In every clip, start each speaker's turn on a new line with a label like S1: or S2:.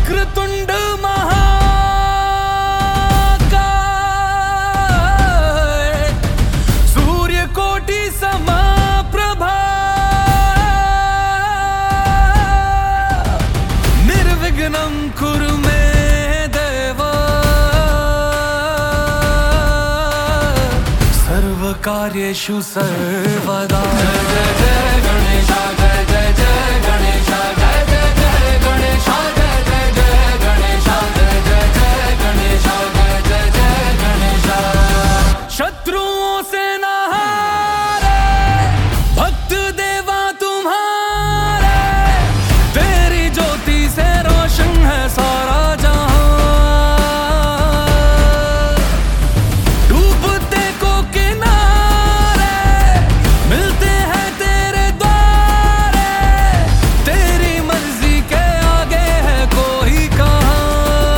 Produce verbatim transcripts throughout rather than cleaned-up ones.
S1: वक्रतुंड महाकाय, सूर्यकोटि समप्रभा, निर्विघ्नं कुरु मे देव, सर्वकार्येषु सर्वदा। जय जय जय गणेशा, जय जय जय गणेशा, जय जय जय गणेशा, जय जय जय गणेशा, जय जय जय गणेशा, जय जय जय गणेशा। शत्रुओं से न हारे भक्त देवा तुम्हारे, तेरी ज्योति से रोशन है सारा जहां। डूबते को किनारे मिलते हैं तेरे द्वारे, तेरी मर्जी के आगे है कोई कहाँ।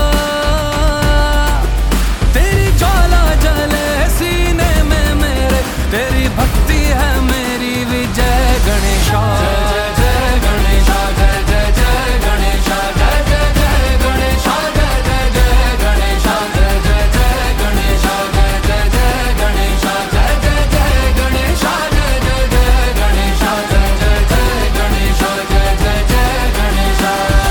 S1: तेरी ज्वाला जले सीने में मेरे, तेरी भक्ति है मेरी विजय गणेशा। जय जय जय गणेशा, जय जय जय गणेशा, जय जय जय गणेशा, जय जय जय गणेशा, जय जय जय गणेशा, जय जय जय गणेशा, जय जय जय गणेशा, जय जय जय गणेशा, जय जय जय गणेशा, जय जय जय गणेशा।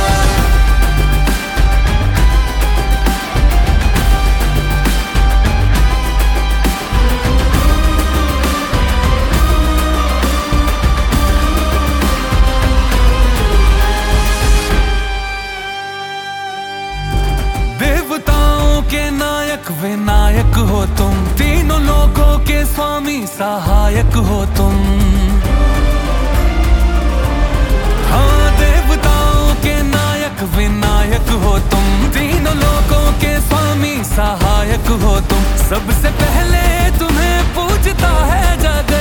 S1: देवताओं के नायक विनायक हो तुम, तीनों लोगों के स्वामी सहायक हो तुम। हाँ, देवताओं के नायक विनायक हो तुम, तीनों लोगों के स्वामी सहायक हो तुम। सबसे पहले तुम्हें पूजता है जग